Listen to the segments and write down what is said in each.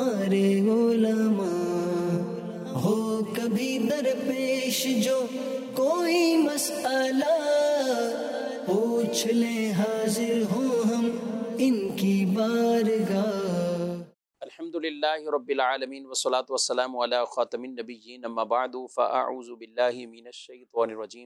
ہمارے علماء، ہو کبھی درپیش جو کوئی مسئلہ، پوچھ لیں حاضر ہوں ہم ان کی بارگاہ۔ الحمدللہ رب العالمین والصلاة والسلام علی خاتم النبیین، اما بعد فاعوذ باللہ من الشیطان الرجیم،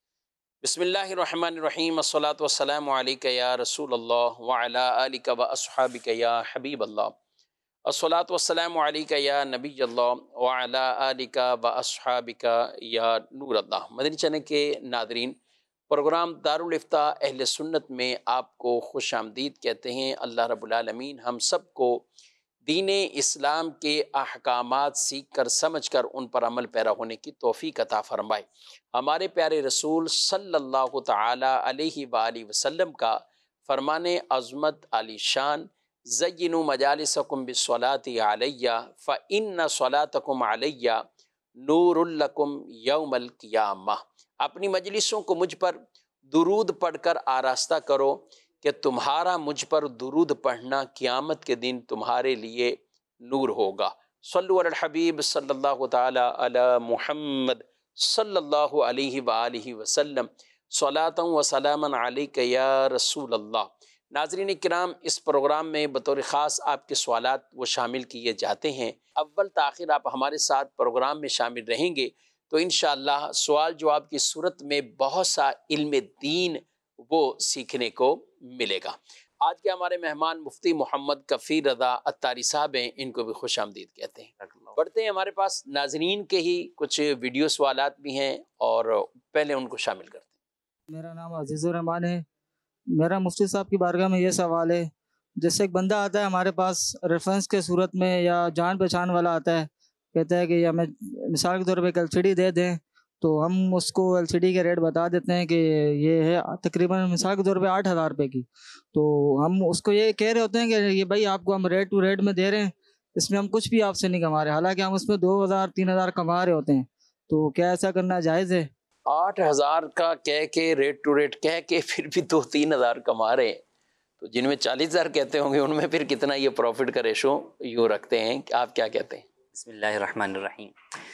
بسم اللہ الرحمن الرحیم، الصلاة والسلام علیک یا رسول اللہ وعلی آلک واصحابک یا حبیب اللہ، الصلاة والسلام علیک یا نبی اللہ وعلی آلک واصحابک یا نور اللہ۔ مدنی چینل کے ناظرین، پروگرام دارالافتاء اہل سنت میں آپ کو خوش آمدید کہتے ہیں۔ اللہ رب العالمین ہم سب کو دین اسلام کے احکامات سیکھ کر سمجھ کر ان پر عمل پیرا ہونے کی توفیق عطا فرمائے۔ ہمارے پیارے رسول صلی اللہ تعالی علیہ وآلہ وسلم کا فرمان عظمت علی شان، زینوا مجالسکم بالصلاۃ علیہ فإن صلاتکم علیہ نور لکم یوم القیامہ۔ اپنی مجلسوں کو مجھ پر درود پڑھ کر آراستہ کرو کہ تمہارا مجھ پر درود پڑھنا قیامت کے دن تمہارے لیے نور ہوگا۔ صلو علی الحبیب صلی اللہ تعالی علی محمد صلی اللہ علیہ وآلہ وسلم، صلاۃ و سلاما علیک یا رسول اللہ۔ ناظرین کرام، اس پروگرام میں بطور خاص آپ کے سوالات وہ شامل کیے جاتے ہیں۔ اول تاخیر آپ ہمارے ساتھ پروگرام میں شامل رہیں گے تو انشاءاللہ سوال جواب کی صورت میں بہت سا علم دین وہ سیکھنے کو ملے گا۔ آج کے ہمارے مہمان مفتی محمد کفیل رضا عطاری صاحب ہیں، ان کو بھی خوش آمدید کہتے ہیں۔ بڑھتے ہیں، ہمارے پاس ناظرین کے ہی کچھ ویڈیو سوالات بھی ہیں اور پہلے ان کو شامل کرتے ہیں۔ میرا نام عزیز الرحمان ہے۔ میرا مفتی صاحب کی بارگاہ میں یہ سوال ہے، جیسے ایک بندہ آتا ہے ہمارے پاس ریفرنس کے صورت میں یا جان پہچان والا آتا ہے، کہتا ہے کہ ہمیں مثال کے طور پہ ایک LCD دے دیں، تو ہم اس کو LCD کے ریٹ بتا دیتے ہیں کہ یہ ہے تقریباً مثال کے طور پہ 8,000 روپے کی، تو ہم اس کو یہ کہہ رہے ہوتے ہیں کہ یہ بھائی آپ کو ہم ریٹ ٹو ریٹ میں دے رہے ہیں، اس میں ہم کچھ بھی آپ سے نہیں کما رہے، حالانکہ ہم اس میں 2,000 3,000 کما رہے ہوتے ہیں، تو کیا ایسا کرنا جائز ہے؟ 8,000 کا کہہ کے ریٹ ٹو ریٹ کہہ کے پھر بھی 2-3,000 کما رہے ہیں، تو جن میں 40,000 کہتے ہوں گے ان میں پھر کتنا یہ پروفٹ کا ریشو یوں رکھتے ہیں؟ آپ کیا کہتے ہیں؟ بسم اللہ الرحمن الرحیم۔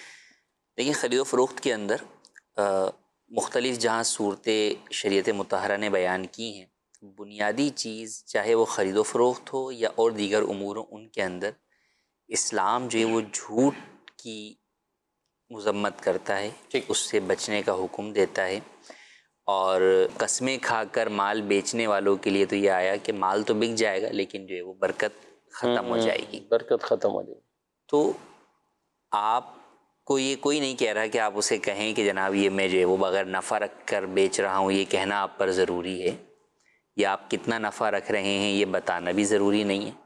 دیکھیں، خرید و فروخت کے اندر مختلف جہاں صورتیں شریعت مطہرہ نے بیان کی ہیں، بنیادی چیز چاہے وہ خرید و فروخت ہو یا اور دیگر امور ہوں، ان کے اندر اسلام جو ہے وہ جھوٹ کی مذمت کرتا ہے، اس سے بچنے کا حکم دیتا ہے، اور قسمیں کھا کر مال بیچنے والوں کے لیے تو یہ آیا کہ مال تو بک جائے گا لیکن جو ہے وہ برکت ختم ہو جائے گی، برکت ختم ہو جائے گی۔ تو آپ کو یہ کوئی نہیں کہہ رہا کہ آپ اسے کہیں کہ جناب یہ میں جو ہے وہ بغیر نفع رکھ کر بیچ رہا ہوں، یہ کہنا آپ پر ضروری ہے، یا آپ کتنا نفع رکھ رہے ہیں یہ بتانا بھی ضروری نہیں ہے،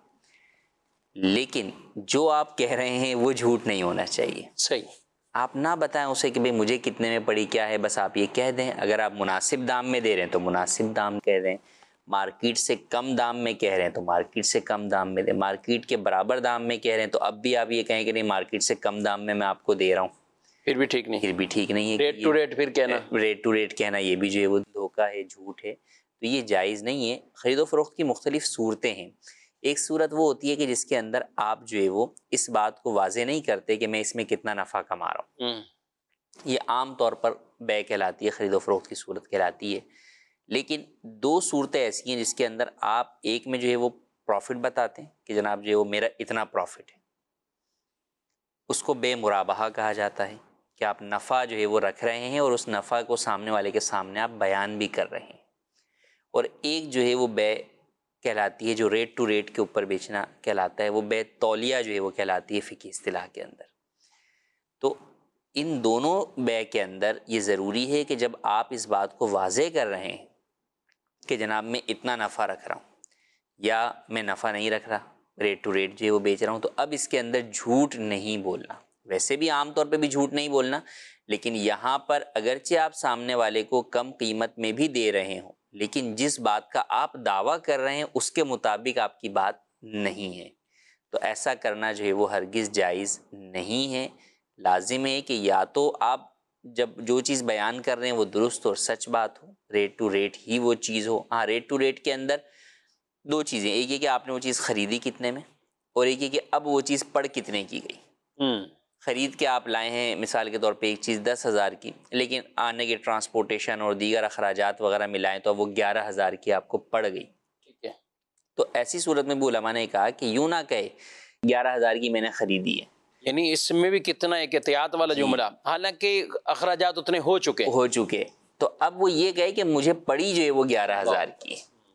لیکن جو آپ کہہ رہے ہیں وہ جھوٹ نہیں ہونا چاہیے۔ صحیح، آپ نہ بتائیں اسے کہ بھئی مجھے کتنے میں پڑی کیا ہے، بس آپ یہ کہہ دیں۔ اگر آپ مناسب دام میں دے رہے ہیں تو مناسب دام کہہ دیں، مارکیٹ سے کم دام میں کہہ رہے ہیں تو مارکیٹ سے کم دام میں دیں، مارکیٹ کے برابر دام میں کہہ رہے ہیں تو اب بھی آپ یہ کہیں کہ نہیں مارکیٹ سے کم دام میں میں آپ کو دے رہا ہوں، پھر بھی ٹھیک نہیں، پھر بھی ٹھیک نہیں ہے۔ ریٹ ٹو ریٹ پھر کہنا، ریٹ ٹو ریٹ کہنا یہ بھی جو ہے وہ دھوکہ ہے، جھوٹ ہے، تو یہ جائز نہیں ہے۔ خرید و فروخت کی مختلف صورتیں ہیں۔ ایک صورت وہ ہوتی ہے کہ جس کے اندر آپ جو ہے وہ اس بات کو واضح نہیں کرتے کہ میں اس میں کتنا نفع کما رہا ہوں، یہ عام طور پر بیع کہلاتی ہے، خرید و فروخت کی صورت کہلاتی ہے۔ لیکن دو صورتیں ایسی ہیں جس کے اندر آپ ایک میں جو ہے وہ پروفٹ بتاتے ہیں کہ جناب جو ہے وہ میرا اتنا پروفٹ ہے، اس کو بے مرابحہ کہا جاتا ہے کہ آپ نفع جو ہے وہ رکھ رہے ہیں اور اس نفع کو سامنے والے کے سامنے آپ بیان بھی کر رہے ہیں، اور ایک جو ہے وہ بیع کہلاتی ہے جو ریٹ ٹو ریٹ کے اوپر بیچنا کہلاتا ہے، وہ بیع تولیہ جو ہے وہ کہلاتی ہے فقہی اصطلاح کے اندر۔ تو ان دونوں بیع کے اندر یہ ضروری ہے کہ جب آپ اس بات کو واضح کر رہے ہیں کہ جناب میں اتنا نفع رکھ رہا ہوں یا میں نفع نہیں رکھ رہا، ریٹ ٹو ریٹ جو ہے وہ بیچ رہا ہوں، تو اب اس کے اندر جھوٹ نہیں بولنا۔ ویسے بھی عام طور پہ بھی جھوٹ نہیں بولنا، لیکن یہاں پر اگرچہ آپ سامنے والے کو کم قیمت میں بھی دے رہے ہوں، لیکن جس بات کا آپ دعویٰ کر رہے ہیں اس کے مطابق آپ کی بات نہیں ہے، تو ایسا کرنا جو ہے وہ ہرگز جائز نہیں ہے۔ لازم ہے کہ یا تو آپ جب جو چیز بیان کر رہے ہیں وہ درست اور سچ بات ہو، ریٹ ٹو ریٹ ہی وہ چیز ہو۔ ہاں، ریٹ ٹو ریٹ کے اندر دو چیزیں، ایک یہ کہ آپ نے وہ چیز خریدی کتنے میں، اور ایک یہ کہ اب وہ چیز پڑ کتنے کی گئی. خرید کے آپ لائے ہیں مثال کے طور پہ ایک چیز 10,000 کی، لیکن آنے کے ٹرانسپورٹیشن اور دیگر اخراجات وغیرہ ملائیں تو وہ 11,000 کی آپ کو پڑ گئی. ٹھیک ہے. تو ایسی صورت میں بھی علماء نے کہا کہ یوں نہ کہے 11,000 کی میں نے خریدی ہے. یعنی اس میں بھی کتنا ایک احتیاط والا جملہ، حالانکہ اخراجات اتنے ہو چکے تو اب وہ یہ کہے کہ مجھے پڑی جو ہے وہ 11,000 کی،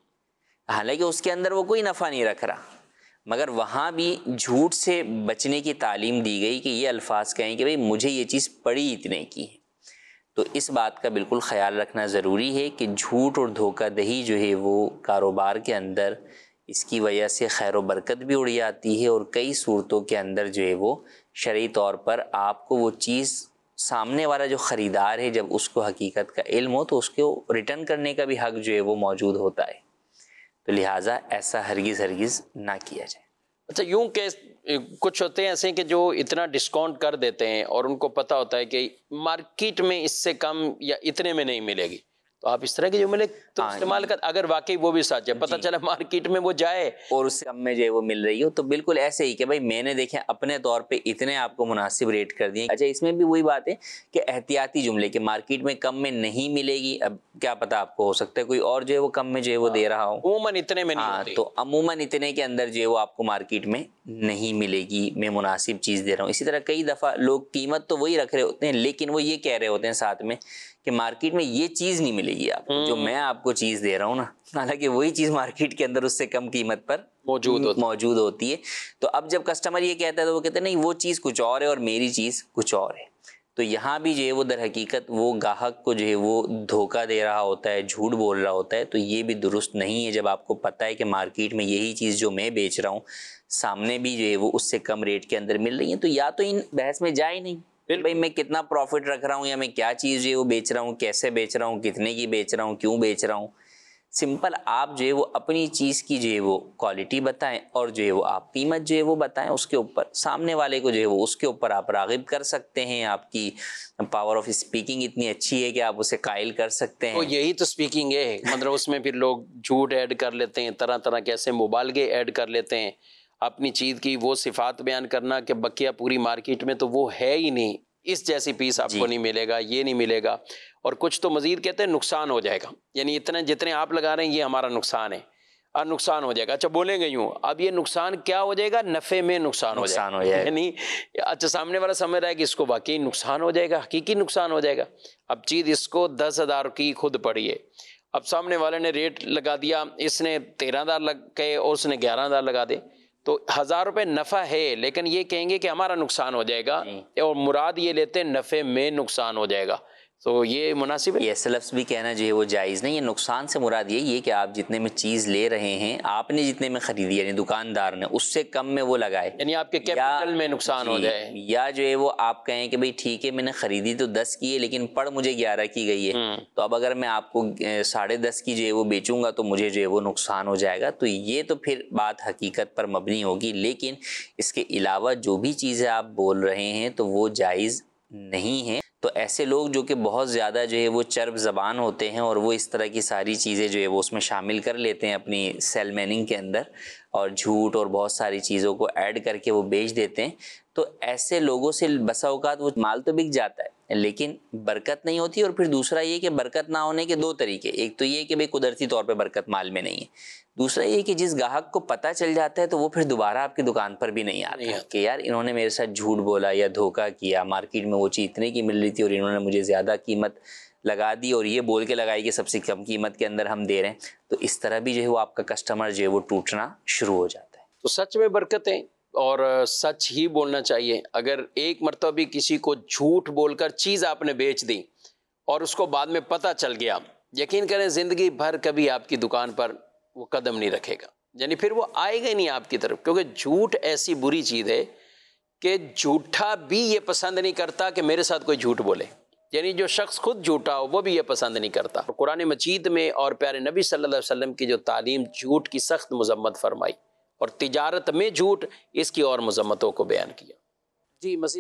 حالانکہ اس کے اندر وہ کوئی نفع نہیں رکھ رہا، مگر وہاں بھی جھوٹ سے بچنے کی تعلیم دی گئی کہ یہ الفاظ کہیں کہ بھئی مجھے یہ چیز پڑی اتنے کی ہے. تو اس بات کا بالکل خیال رکھنا ضروری ہے کہ جھوٹ اور دھوکہ دہی جو ہے وہ کاروبار کے اندر اس کی وجہ سے خیر و برکت بھی اڑ جاتی ہے، اور کئی صورتوں کے اندر جو ہے وہ شرعی طور پر آپ کو وہ چیز سامنے والا جو خریدار ہے جب اس کو حقیقت کا علم ہو تو اس کو ریٹرن کرنے کا بھی حق جو ہے وہ موجود ہوتا ہے. تو لہٰذا ایسا ہرگز نہ کیا جائے. اچھا، یوں کہ کچھ ہوتے ہیں ایسے کہ جو اتنا ڈسکاؤنٹ کر دیتے ہیں اور ان کو پتہ ہوتا ہے کہ مارکیٹ میں اس سے کم یا اتنے میں نہیں ملے گی، تو آپ اس طرح کے جملے تو استعمال کر، اگر واقعی وہ بھی سچ ہے، پتہ چلا مارکیٹ میں وہ جائے اور اس سے کم میں جو ہے وہ مل رہی ہو، تو بالکل ایسے ہی کہ بھائی میں نے دیکھیں اپنے طور پہ اتنے آپ کو مناسب ریٹ کر دیے. اچھا، اس میں بھی وہی بات ہے کہ احتیاطی جملے کہ مارکیٹ میں کم میں نہیں ملے گی، اب کیا پتہ آپ کو ہو سکتا ہے کوئی اور جو ہے وہ کم میں جو ہے وہ دے رہا ہو، عموماً اتنے میں نہیں ہوتی. تو عموماً اتنے کے اندر جو ہے وہ آپ کو مارکیٹ میں نہیں ملے گی، میں مناسب چیز دے رہا ہوں. اسی طرح کئی دفعہ لوگ قیمت تو وہی رکھ رہے ہوتے ہیں لیکن وہ یہ کہہ رہے ہوتے ہیں ساتھ میں کہ مارکیٹ میں یہ چیز نہیں ملے گی آپ کو جو میں آپ کو چیز دے رہا ہوں نا، حالانکہ وہی چیز مارکیٹ کے اندر اس سے کم قیمت پر موجود ہوتی ہے. تو اب جب کسٹمر یہ کہتا ہے تو وہ کہتے ہیں نہیں وہ چیز کچھ اور ہے اور میری چیز کچھ اور ہے. تو یہاں بھی جو ہے وہ در حقیقت وہ گاہک کو جو ہے وہ دھوکہ دے رہا ہوتا ہے، جھوٹ بول رہا ہوتا ہے. تو یہ بھی درست نہیں ہے جب آپ کو پتہ ہے کہ مارکیٹ میں یہی چیز جو میں بیچ رہا ہوں سامنے بھی جو ہے وہ اس سے کم ریٹ کے اندر مل رہی ہے. تو یا تو ان بحث میں جائے نہیں بھائی میں کتنا پروفٹ رکھ رہا ہوں یا میں کیا چیز جو ہے وہ بیچ رہا ہوں، کیسے بیچ رہا ہوں، کتنے کی بیچ رہا ہوں، کیوں بیچ رہا ہوں. سمپل آپ جو ہے وہ اپنی چیز کی جو ہے وہ کوالٹی بتائیں اور جو ہے وہ آپ قیمت جو ہے وہ بتائیں. اس کے اوپر سامنے والے کو جو ہے وہ اس کے اوپر آپ راغب کر سکتے ہیں. آپ کی پاور آف اسپیکنگ اتنی اچھی ہے کہ آپ اسے قائل کر سکتے ہیں. تو یہی تو اسپیکنگ ہے، مطلب اس میں پھر لوگ جھوٹ ایڈ کر لیتے ہیں، طرح طرح کے ایسے مبالغے ایڈ کر لیتے ہیں، اپنی چیز کی وہ صفات بیان کرنا کہ بقیہ پوری مارکیٹ میں تو وہ ہے ہی نہیں، اس جیسی پیس آپ کو نہیں ملے گا، یہ نہیں ملے گا. اور کچھ تو مزید کہتے ہیں نقصان ہو جائے گا، یعنی اتنے جتنے آپ لگا رہے ہیں یہ ہمارا نقصان ہے اور نقصان ہو جائے گا. اچھا بولیں گے یوں، اب یہ نقصان کیا ہو جائے گا؟ نفع میں نقصان ہو جائے گا. یعنی اچھا سامنے والا سمجھ رہا ہے کہ اس کو واقعی نقصان ہو جائے گا، حقیقی نقصان ہو جائے گا. اب چیز اس کو 10,000 کی خود پڑی ہے، اب سامنے والے نے ریٹ لگا دیا، اس نے 13,000 لگ کے اور اس نے 11,000 لگا دے، تو 1,000 روپے نفع ہے لیکن یہ کہیں گے کہ ہمارا نقصان ہو جائے گا، اور مراد یہ لیتے ہیں نفع میں نقصان ہو جائے گا. تو یہ مناسب ہے؟ یہ ایسے لفظ بھی کہنا جو ہے وہ جائز نہیں ہے. نقصان سے مراد یہی ہے کہ آپ جتنے میں چیز لے رہے ہیں، آپ نے جتنے میں خریدی یعنی دکاندار نے اس سے کم میں وہ لگائے، یعنی آپ کے کیپٹل میں نقصان ہو جائے. یا جو ہے وہ آپ کہیں کہ بھئی ٹھیک ہے میں نے خریدی تو 10 کی ہے لیکن پڑ مجھے 11 کی گئی ہے، تو اب اگر میں آپ کو 10.5 کی جو ہے وہ بیچوں گا تو مجھے جو ہے وہ نقصان ہو جائے گا. تو یہ تو پھر بات حقیقت پر مبنی ہوگی، لیکن اس کے علاوہ جو بھی چیزیں آپ بول رہے ہیں تو وہ جائز نہیں ہے. تو ایسے لوگ جو کہ بہت زیادہ جو ہے وہ چرب زبان ہوتے ہیں اور وہ اس طرح کی ساری چیزیں جو ہے وہ اس میں شامل کر لیتے ہیں اپنی سیل میننگ کے اندر، اور جھوٹ اور بہت ساری چیزوں کو ایڈ کر کے وہ بیچ دیتے ہیں. تو ایسے لوگوں سے بسا اوقات وہ مال تو بک جاتا ہے لیکن برکت نہیں ہوتی. اور پھر دوسرا یہ کہ برکت نہ ہونے کے 2 طریقے، ایک تو یہ کہ بھئی قدرتی طور پہ برکت مال میں نہیں ہے، دوسرا یہ کہ جس گاہک کو پتہ چل جاتا ہے تو وہ پھر دوبارہ آپ کی دکان پر بھی نہیں آتا کہ یار انہوں نے میرے ساتھ جھوٹ بولا یا دھوکہ کیا، مارکیٹ میں وہ چیز اتنے کی مل رہی تھی اور انہوں نے مجھے زیادہ قیمت لگا دی اور یہ بول کے لگائی کہ سب سے کم قیمت کے اندر ہم دے رہے ہیں. تو اس طرح بھی جو ہے وہ آپ کا کسٹمر جو ہے وہ ٹوٹنا شروع ہو جاتا ہے. تو سچ میں برکت ہے اور سچ ہی بولنا چاہیے. اگر ایک مرتبہ بھی کسی کو جھوٹ بول کر چیز آپ نے بیچ دی اور اس کو بعد میں پتہ چل گیا، یقین کریں زندگی بھر کبھی آپ کی دکان پر وہ قدم نہیں رکھے گا، یعنی پھر وہ آئے گا ہی نہیں آپ کی طرف. کیونکہ جھوٹ ایسی بری چیز ہے کہ جھوٹا بھی یہ پسند نہیں کرتا کہ میرے ساتھ کوئی جھوٹ بولے، یعنی جو شخص خود جھوٹا ہو وہ بھی یہ پسند نہیں کرتا. قرآن مجید میں اور پیارے نبی صلی اللہ علیہ وسلم کی جو تعلیم جھوٹ کی سخت مذمت فرمائی اور تجارت میں جھوٹ اس کی اور مذمتوں کو بیان کیا. جی مزید سوال.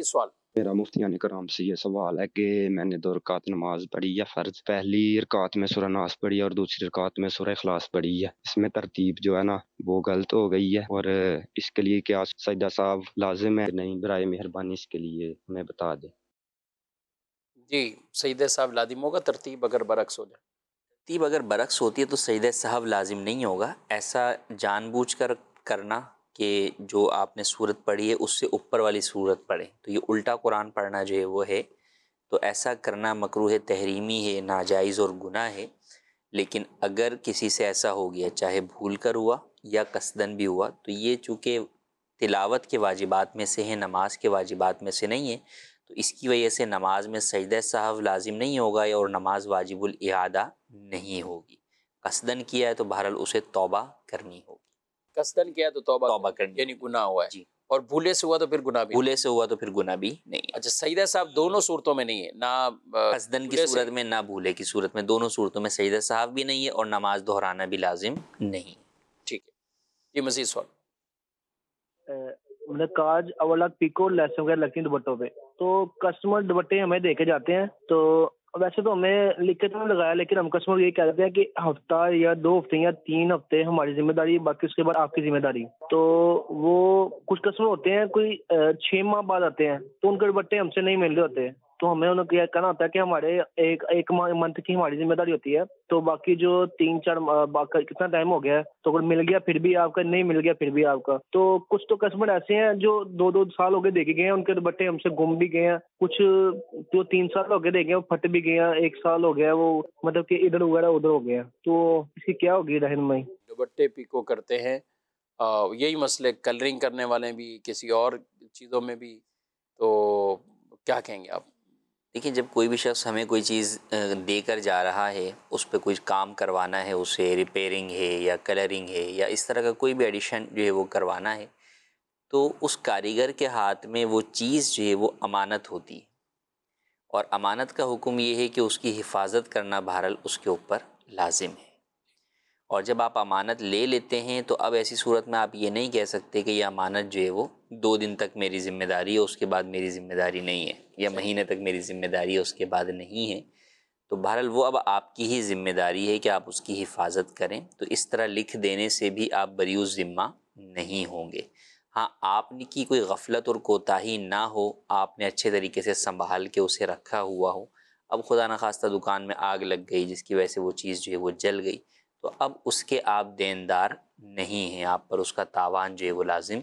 میرا مفتیان کرام سے یہ سوال ہے کہ میں نے 2 رکعت نماز پڑھی یا فرض، پہلی رکعت میں سورہ ناس پڑھی اور دوسری رکعت میں سورہ اخلاص پڑھی ہے، اس میں ترتیب جو ہے نا وہ غلط ہو گئی ہے، اور اس کے لیے کیا سجدہ صاحب لازم ہے نہیں؟ برائے مہربانی اس کے لیے ہمیں بتا دیں۔ جی سیدہ صاحب لازم ہوگا ترتیب اگر برعکس ہو جائے؟ ترتیب اگر برعکس ہوتی ہے تو سجدہ سہو لازم نہیں ہوگا، ایسا جان بوجھ کر کرنا کہ جو آپ نے صورت پڑھی ہے اس سے اوپر والی صورت پڑھیں، تو یہ الٹا قرآن پڑھنا جو ہے وہ ہے، تو ایسا کرنا مکروہ تحریمی ہے، ناجائز اور گناہ ہے۔ لیکن اگر کسی سے ایسا ہو گیا، چاہے بھول کر ہوا یا قصدن بھی ہوا، تو یہ چونکہ تلاوت کے واجبات میں سے ہے، نماز کے واجبات میں سے نہیں ہے، تو اس کی وجہ سے نماز میں سجدہ سہو لازم نہیں ہوگا اور نماز واجب الاعادہ نہیں ہوگی۔ قصدن کیا ہے تو بہرحال اسے توبہ کرنی ہوگی، قصدن کیا تو توبہ کرنی یعنی گناہ ہوا ہے، جی، اور بھولے سے ہوا تو پھر گناہ بھی نہیں۔ بھولے سے ہوا تو پھر گناہ بھی نہیں ہے۔ اچھا سیدہ صاحب دونوں صورتوں میں نہیں ہے، نہ قصدن کی بھولے سے صورت میں نہ بھولے کی صورت میں، دونوں صورتوں میں سجدہ سہو بھی نہیں ہے اور نماز دہرانا بھی لازم نہیں۔ ٹھیک ہے جی مزید سوال۔ مطلب کاج اولاد پیکو لیس وغیرہ لگتی ہیں دوپٹوں پہ، تو کسٹمر دوپٹے ہمیں دے کے جاتے ہیں، تو ویسے تو ہمیں لکھ کے تو نہیں لگایا، لیکن ہم کسٹمر یہ کہہ دیتے ہیں کہ ہفتہ یا 2 ہفتے یا 3 ہفتے ہماری ذمہ داری، باقی اس کے بعد آپ کی ذمہ داری۔ تو وہ کچھ کسٹمر ہوتے ہیں کوئی 6 ماہ بعد آتے ہیں، تو ان کے دوپٹے ہم سے نہیں مل رہے ہوتے، تو ہمیں انہوں نے کہنا ہوتا ہے کہ ہمارے ایک منتھ کی ہماری ذمہ داری ہوتی ہے، تو باقی جو 3-4 کتنا ٹائم ہو گیا ہے، تو اگر مل گیا پھر بھی آپ کا، نہیں مل گیا پھر بھی آپ کا۔ تو کچھ تو کسٹمر ایسے ہیں جو 2 سال ہو گئے دے کے گئے ہیں، ان کے دوپٹے ہم سے گم بھی گئے ہیں، کچھ جو 3 سال ہو گئے دے گئے وہ پھٹ بھی گئے ہیں، 1 سال ہو گیا وہ مطلب کہ ادھر وغیرہ ادھر ہو گیا، تو اس کی کیا ہوگی رہنمائی؟ دوپٹے پیکو کرتے ہیں، یہی مسئلے کلرنگ کرنے والے بھی، کسی اور چیزوں میں بھی، تو کیا کہیں گے آپ؟ دیکھیں جب کوئی بھی شخص ہمیں کوئی چیز دے کر جا رہا ہے، اس پہ کوئی کام کروانا ہے، اسے ریپیئرنگ ہے یا کلرنگ ہے یا اس طرح کا کوئی بھی ایڈیشن جو ہے وہ کروانا ہے، تو اس کاریگر کے ہاتھ میں وہ چیز جو ہے وہ امانت ہوتی ہے، اور امانت کا حکم یہ ہے کہ اس کی حفاظت کرنا بہرحال اس کے اوپر لازم ہے۔ اور جب آپ امانت لے لیتے ہیں تو اب ایسی صورت میں آپ یہ نہیں کہہ سکتے کہ یہ امانت جو ہے وہ 2 دن تک میری ذمہ داری ہے، اس کے بعد میری ذمہ داری نہیں ہے، یا مہینے تک میری ذمہ داری ہے، اس کے بعد نہیں ہے۔ تو بہرحال وہ اب آپ کی ہی ذمہ داری ہے کہ آپ اس کی حفاظت کریں، تو اس طرح لکھ دینے سے بھی آپ بریء الذمہ نہیں ہوں گے۔ ہاں آپ نے کی کوئی غفلت اور کوتاہی نہ ہو، آپ نے اچھے طریقے سے سنبھال کے اسے رکھا ہوا ہو، اب خدا نخواستہ دکان میں آگ لگ گئی جس کی وجہ سے وہ چیز جو ہے وہ جل گئی، تو اب اس کے آپ دیندار نہیں ہیں، آپ پر اس کا تاوان جو ہے وہ لازم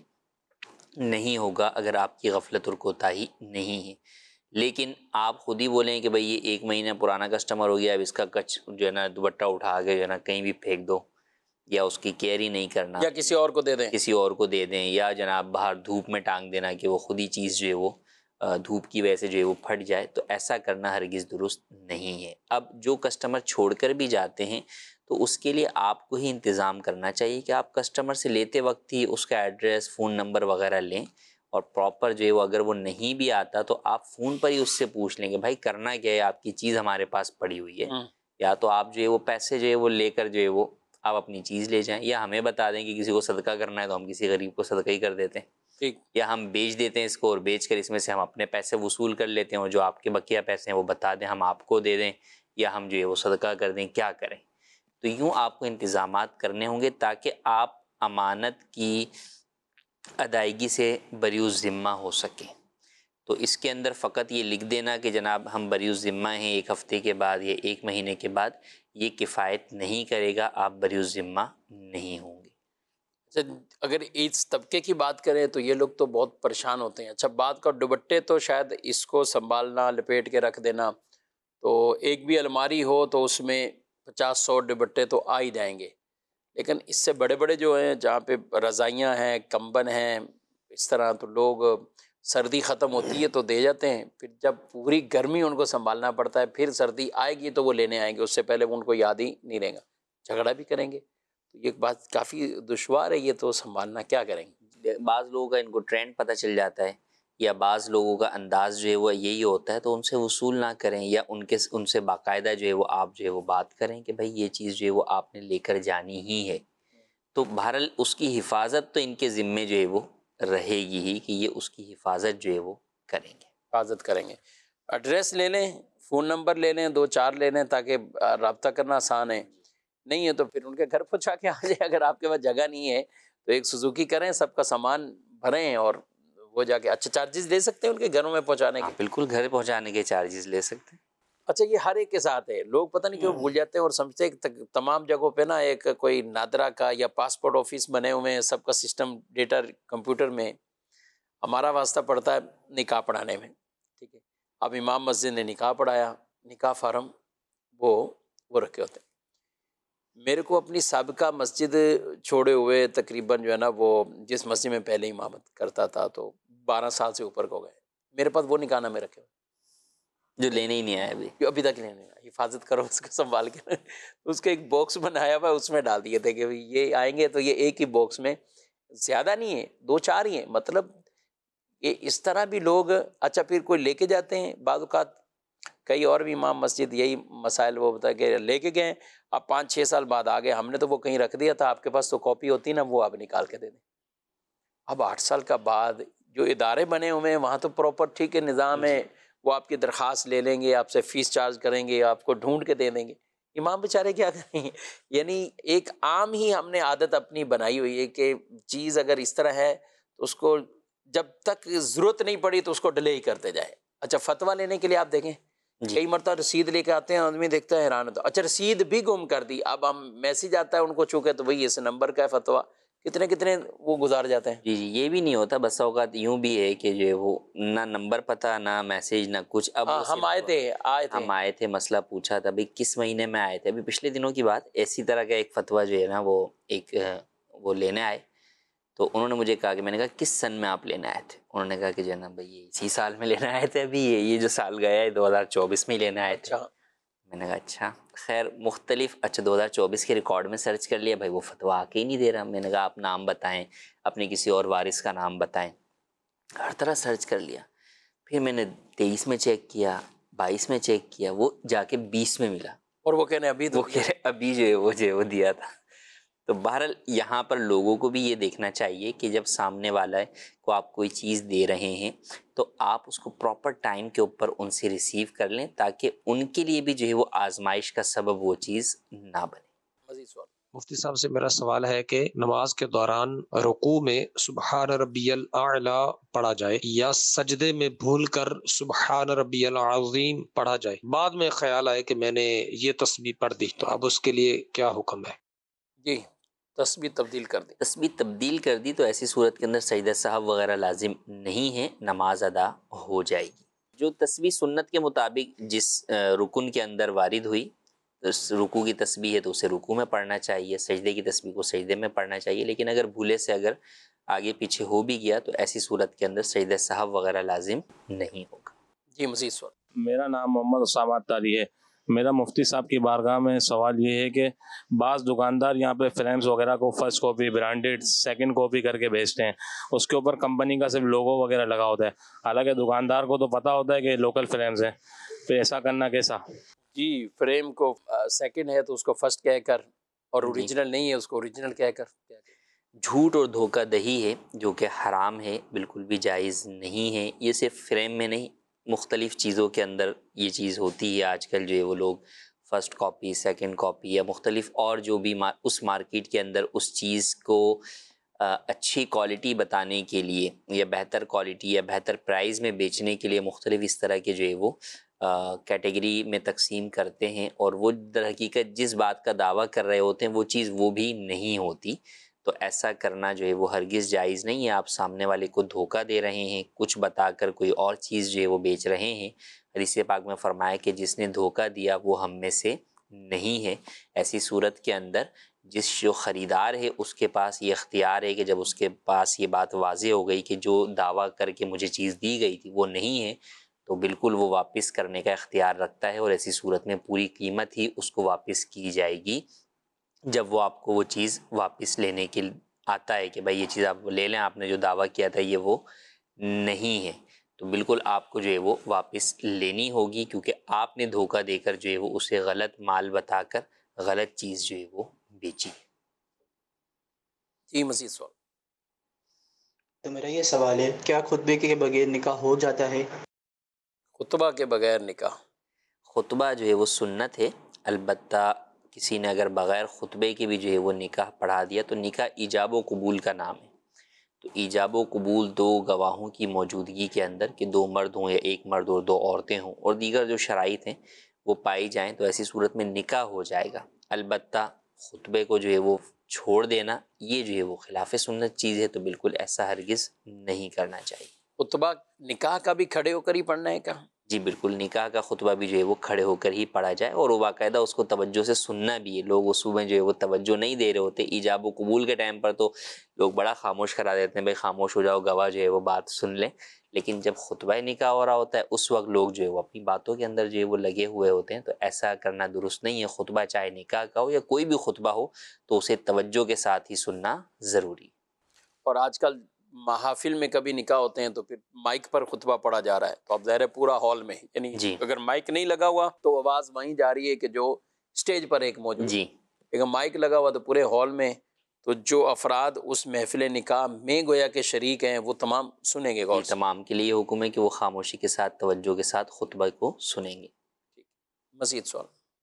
نہیں ہوگا اگر آپ کی غفلت اور کوتاہی نہیں ہے۔ لیکن آپ خود ہی بولیں کہ بھئی یہ 1 مہینہ پرانا کسٹمر ہو گیا، اب اس کا کچھ جو ہے نا دوپٹہ اٹھا کے جو ہے نا کہیں بھی پھینک دو، یا اس کی کیئر ہی نہیں کرنا، یا کسی اور کو دے دیں، کسی اور کو دے دیں، یا جناب باہر دھوپ میں ٹانگ دینا کہ وہ خود ہی چیز جو ہے وہ دھوپ کی وجہ سے جو ہے وہ پھٹ جائے، تو ایسا کرنا ہرگز درست نہیں ہے۔ اب جو کسٹمر چھوڑ کر بھی جاتے ہیں تو اس کے لیے آپ کو ہی انتظام کرنا چاہیے کہ آپ کسٹمر سے لیتے وقت ہی اس کا ایڈریس، فون نمبر وغیرہ لیں، اور پراپر جو ہے وہ اگر وہ نہیں بھی آتا تو آپ فون پر ہی اس سے پوچھ لیں کہ بھائی کرنا کیا ہے، آپ کی چیز ہمارے پاس پڑی ہوئی ہے، یا تو آپ جو ہے وہ پیسے جو ہے وہ لے کر جو ہے وہ آپ اپنی چیز لے جائیں، یا ہمیں بتا دیں کہ کسی کو صدقہ کرنا ہے تو ہم کسی غریب کو صدقہ ہی کر دیتے ہیں، ٹھیک، یا ہم بیچ دیتے ہیں اس کو، اور بیچ کر اس میں سے ہم اپنے پیسے وصول کر لیتے ہیں، اور جو آپ کے بقیہ پیسے ہیں وہ بتا دیں، ہم آپ کو دے دیں، یا ہم جو ہے وہ صدقہ کر دیں، کیا کریں۔ تو یوں آپ کو انتظامات کرنے ہوں گے تاکہ آپ امانت کی ادائیگی سے بریء الذمہ ہو سکیں۔ تو اس کے اندر فقط یہ لکھ دینا کہ جناب ہم بریء الذمہ ہیں 1 ہفتے کے بعد یا 1 مہینے کے بعد، یہ کفایت نہیں کرے گا، آپ بریء الذمہ نہیں ہوں گے۔ اچھا اگر اس طبقے کی بات کریں تو یہ لوگ تو بہت پریشان ہوتے ہیں۔ اچھا بات کا دوپٹے تو شاید اس کو سنبھالنا، لپیٹ کے رکھ دینا، تو ایک بھی الماری ہو تو اس میں 50-100 دوپٹے تو آ ہی جائیں گے، لیکن اس سے بڑے بڑے جو ہیں جہاں پہ رضائیاں ہیں، کمبن ہیں، اس طرح، تو لوگ سردی ختم ہوتی ہے تو دے جاتے ہیں، پھر جب پوری گرمی ان کو سنبھالنا پڑتا ہے، پھر سردی آئے گی تو وہ لینے آئیں گے، اس سے پہلے ان کو یاد ہی نہیں رہے گا، جھگڑا بھی کریں گے، تو یہ بات کافی دشوار ہے، یہ تو سنبھالنا کیا کریں گے؟ بعض لوگوں کا ان کو ٹرینڈ پتہ چل جاتا ہے، یا بعض لوگوں کا انداز جو ہے وہ یہی ہوتا ہے، تو ان سے وصول نہ کریں، یا ان سے باقاعدہ جو ہے وہ آپ جو ہے وہ بات کریں کہ بھائی یہ چیز جو ہے وہ آپ نے لے کر جانی ہی ہے، تو بہرحال اس کی حفاظت تو ان کے ذمے جو ہے وہ رہے گی ہی کہ یہ اس کی حفاظت جو ہے وہ کریں گے۔ حفاظت کریں گے. ایڈریس لے لیں, فون نمبر لے لیں, 2-4 لے لیں تاکہ رابطہ کرنا آسان ہے. نہیں ہے تو پھر ان کے گھر پہنچا کے آ جائے. اگر آپ کے پاس جگہ نہیں ہے تو ایک سوزوکی کریں, سب کا سامان بھریں اور وہ جا کے. اچھا چارجز لے سکتے ہیں ان کے گھروں میں پہنچانے کے؟ بالکل گھر پہنچانے کے چارجز لے سکتے ہیں. اچھا یہ ہر ایک کے ساتھ ہے. لوگ پتہ نہیں کیوں بھول جاتے ہیں اور سمجھتے ہیں کہ تمام جگہوں پہ نا ایک کوئی نادرا کا یا پاسپورٹ آفس بنے ہوئے ہیں, سب کا سسٹم ڈیٹا کمپیوٹر میں. ہمارا واسطہ پڑتا ہے نکاح پڑھانے میں, ٹھیک ہے. اب امام مسجد نے نکاح پڑھایا, نکاح فارم وہ رکھے ہوتے ہیں. میرے کو اپنی سابقہ مسجد چھوڑے ہوئے تقریباً جو ہے نا وہ جس مسجد میں پہلے امامت کرتا تھا تو 12 سال سے اوپر کو گئے, میرے پاس وہ نکاح نامے رکھے ہوئے جو لینے ہی نہیں آئے ابھی تک لینے. حفاظت کرو اس کو سنبھال کے. اس کے ایک باکس بنایا ہوا اس میں ڈال دیے تھے کہ یہ آئیں گے تو یہ ایک ہی باکس میں, زیادہ نہیں ہے 2-4 ہی ہیں. مطلب یہ اس طرح بھی لوگ. اچھا پھر کوئی لے کے جاتے ہیں بعض اوقات. کئی اور بھی امام مسجد یہی مسائل وہ بتا کہ لے کے گئے, اب 5-6 سال بعد آ گئے, ہم نے تو وہ کہیں رکھ دیا تھا, آپ کے پاس تو کاپی ہوتی نا, وہ آپ نکال کے دے دیں. اب 8 سال کا بعد جو ادارے بنے ہوئے ہیں وہاں تو پراپر ٹھیک ہے نظام ہے, وہ آپ کی درخواست لے لیں گے, آپ سے فیس چارج کریں گے, آپ کو ڈھونڈ کے دے دیں گے. امام بیچارے کیا کریں گے؟ یعنی ایک عام ہی ہم نے عادت اپنی بنائی ہوئی ہے کہ چیز اگر اس طرح ہے تو اس کو جب تک ضرورت نہیں پڑی تو اس کو ڈیلے ہی کرتے جائے. اچھا فتویٰ لینے کے لیے آپ دیکھیں کئی مرتبہ رسید لے کے آتے ہیں, آدمی دیکھتا ہے حیران ہوتا ہے, اچھا رسید بھی گم کر دی. اب ہم میسیج آتا ہے ان کو چونکہ تو وہی اس نمبر کا ہے فتویٰ, کتنے وہ گزار جاتے ہیں. جی یہ بھی نہیں ہوتا. بس اوقات یوں بھی ہے کہ جو وہ نہ نمبر پتہ نہ میسیج نہ کچھ. اب ہم ہم آئے تھے مسئلہ پوچھا تھا بھائی کس مہینے میں آئے تھے, ابھی پچھلے دنوں کی بات. ایسی طرح کا ایک فتویٰ جو ہے نا وہ لینے آئے تو انہوں نے مجھے کہا کہ میں نے کہا کس سن میں آپ لینے آئے تھے؟ انہوں نے کہا کہ جو ہے نا بھائی یہ اسی سال میں لینے آئے تھے, ابھی یہ جو سال گیا ہے 2024 میں لینے آئے تھے. میں نے کہا اچھا خیر مختلف. اچھا 2024 کے ریکارڈ میں سرچ کر لیا, بھائی وہ فتویٰ آ کے ہی نہیں دے رہا. میں نے کہا آپ نام بتائیں, اپنے کسی اور وارث کا نام بتائیں. ہر طرح سرچ کر لیا. پھر میں نے 23 میں چیک کیا, 22 میں چیک کیا, وہ جا کے 20 میں ملا. اور وہ کہنے ابھی ابھی جو ہے وہ دیا تھا. تو بہرحال یہاں پر لوگوں کو بھی یہ دیکھنا چاہیے کہ جب سامنے والا کو آپ کوئی چیز دے رہے ہیں تو آپ اس کو پراپر ٹائم کے اوپر ان سے ریسیو کر لیں تاکہ ان کے لیے بھی جو ہے وہ آزمائش کا سبب وہ چیز نہ بنے. مزید سوال. مفتی صاحب سے میرا سوال ہے کہ نماز کے دوران رکوع میں سبحان ربی الاعلی پڑھا جائے یا سجدے میں بھول کر سبحان ربی العظیم پڑھا جائے. بعد میں خیال آئے کہ میں نے یہ تسبیح پڑھ دی, تو اب اس کے لیے کیا حکم ہے؟ جی تسبیح تبدیل کر دی. تسبیح تبدیل کر دی تو ایسی صورت کے اندر سجدہ سہو وغیرہ لازم نہیں ہے, نماز ادا ہو جائے گی. جو تسبیح سنت کے مطابق جس رکن کے اندر وارد ہوئی, رکوع کی تسبیح ہے تو اسے رکوع میں پڑھنا چاہیے, سجدے کی تسبیح کو سجدے میں پڑھنا چاہیے. لیکن اگر بھولے سے اگر آگے پیچھے ہو بھی گیا تو ایسی صورت کے اندر سجدہ سہو وغیرہ لازم نہیں ہوگا. جی مزید سوال. میرا نام محمد اسامہ تاری ہے. میرا مفتی صاحب کی بارگاہ میں سوال یہ ہے کہ بعض دکاندار یہاں پہ فریمز وغیرہ کو first copy branded second copy کر کے بیچتے ہیں, اس کے اوپر کمپنی کا صرف لوگو وغیرہ لگا ہوتا ہے, حالانکہ دکاندار کو تو پتہ ہوتا ہے کہ لوکل فریمز ہیں, تو ایسا کرنا کیسا؟ جی فریم کو سیکنڈ ہے تو اس کو فرسٹ کہہ کر, اور اوریجنل نہیں ہے اس کو اوریجنل کہہ کر. جھوٹ اور دھوکہ دہی ہے جو کہ حرام ہے, بالکل بھی جائز نہیں ہے. یہ صرف فریم میں نہیں مختلف چیزوں کے اندر یہ چیز ہوتی ہے. آج کل جو ہے وہ لوگ فرسٹ کاپی سیکنڈ کاپی یا مختلف اور جو بھی اس مارکیٹ کے اندر اس چیز کو اچھی کوالٹی بتانے کے لیے یا بہتر کوالٹی یا بہتر پرائز میں بیچنے کے لیے مختلف اس طرح کے جو ہے وہ کیٹیگری میں تقسیم کرتے ہیں, اور وہ در حقیقت جس بات کا دعویٰ کر رہے ہوتے ہیں وہ چیز وہ بھی نہیں ہوتی. تو ایسا کرنا جو ہے وہ ہرگز جائز نہیں ہے. آپ سامنے والے کو دھوکہ دے رہے ہیں, کچھ بتا کر کوئی اور چیز جو ہے وہ بیچ رہے ہیں. حدیث پاک میں فرمایا کہ جس نے دھوکہ دیا وہ ہم میں سے نہیں ہے. ایسی صورت کے اندر جس جو خریدار ہے اس کے پاس یہ اختیار ہے کہ جب اس کے پاس یہ بات واضح ہو گئی کہ جو دعویٰ کر کے مجھے چیز دی گئی تھی وہ نہیں ہے, تو بالکل وہ واپس کرنے کا اختیار رکھتا ہے, اور ایسی صورت میں پوری قیمت ہی اس کو واپس کی جائے گی جب وہ آپ کو وہ چیز واپس لینے کے آتا ہے کہ بھائی یہ چیز آپ لے لیں, آپ نے جو دعویٰ کیا تھا یہ وہ نہیں ہے. تو بالکل آپ کو جو ہے وہ واپس لینی ہوگی, کیونکہ آپ نے دھوکہ دے کر جو ہے وہ اسے غلط مال بتا کر غلط چیز جو ہے وہ بیچی. جی مزید سوال. تو میرا یہ سوال ہے, کیا خطبے کے بغیر نکاح ہو جاتا ہے؟ خطبہ کے بغیر نکاح؟ خطبہ جو ہے وہ سنت ہے، البتہ کسی نے اگر بغیر خطبے کے بھی جو ہے وہ نکاح پڑھا دیا تو نکاح ایجاب و قبول کا نام ہے۔ تو ایجاب و قبول دو گواہوں کی موجودگی کے اندر کہ دو مرد ہوں یا ایک مرد اور دو عورتیں ہوں اور دیگر جو شرائط ہیں وہ پائی جائیں تو ایسی صورت میں نکاح ہو جائے گا۔ البتہ خطبے کو جو ہے وہ چھوڑ دینا یہ جو ہے وہ خلاف سنت چیز ہے، تو بالکل ایسا ہرگز نہیں کرنا چاہیے۔ خطبہ نکاح کا بھی کھڑے ہو کر ہی پڑھنا ہے کہاں؟ جی بالکل، نکاح کا خطبہ بھی جو ہے وہ کھڑے ہو کر ہی پڑھا جائے، اور وہ باقاعدہ اس کو توجہ سے سننا بھی ہے۔ لوگ اس میں جو ہے وہ توجہ نہیں دے رہے ہوتے، ایجاب و قبول کے ٹائم پر تو لوگ بڑا خاموش کرا دیتے ہیں، بھائی خاموش ہو جاؤ، گواہ جو ہے وہ بات سن لیں، لیکن جب خطبہ نکاح ہو رہا ہوتا ہے اس وقت لوگ جو ہے وہ اپنی باتوں کے اندر جو ہے وہ لگے ہوئے ہوتے ہیں، تو ایسا کرنا درست نہیں ہے۔ خطبہ چاہے نکاح کا ہو یا کوئی بھی خطبہ ہو تو اسے توجہ کے ساتھ ہی سننا ضروری ہے۔ اور آج کل محافل میں کبھی نکاح ہوتے ہیں تو پھر مائک پر خطبہ پڑھا جا رہا ہے، تو اب ظاہر ہے پورا ہال میں، یعنی جی اگر مائک نہیں لگا ہوا تو آواز وہیں جا رہی ہے کہ جو اسٹیج پر ایک موجود ہے، جی اگر مائک لگا ہوا تو پورے ہال میں، تو جو افراد اس محفل نکاح میں گویا کہ شریک ہیں وہ تمام سنیں گے غور سے۔ تمام کے لیے حکم ہے کہ وہ خاموشی کے ساتھ توجہ کے ساتھ خطبہ کو سنیں گے۔ مزید سوال؟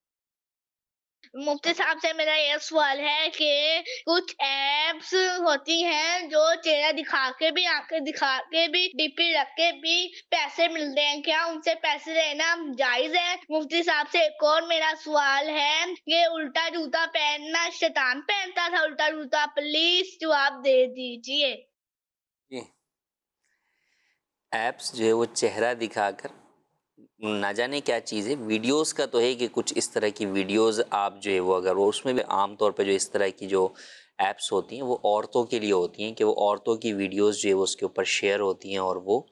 مفتی صاحب سے میرا یہ سوال ہے کہ کچھ ایپس ہوتی ہیں جو چہرہ دکھا کے بھی آنکھیں دکھا کے بھی ڈی پی رکھ کے بھی پیسے ملتے ہیں، کیا ان سے پیسے لینا جائز ہے؟ مفتی صاحب سے ایک اور میرا سوال ہے کہ الٹا جوتا پہننا شیطان پہنتا تھا، الٹا جوتا پلیز جواب دے دیجیے۔ جی ایپس جو ہے وہ چہرہ دکھا کر نہ جانے کیا چیز ہے، ویڈیوز کا تو ہے کہ کچھ اس طرح کی ویڈیوز آپ جو ہے وہ اگر وہ اس میں بھی عام طور پہ جو اس طرح کی جو ایپس ہوتی ہیں وہ عورتوں کے لیے ہوتی ہیں کہ وہ عورتوں کی ویڈیوز جو ہے وہ اس کے اوپر شیئر ہوتی ہیں اور وہ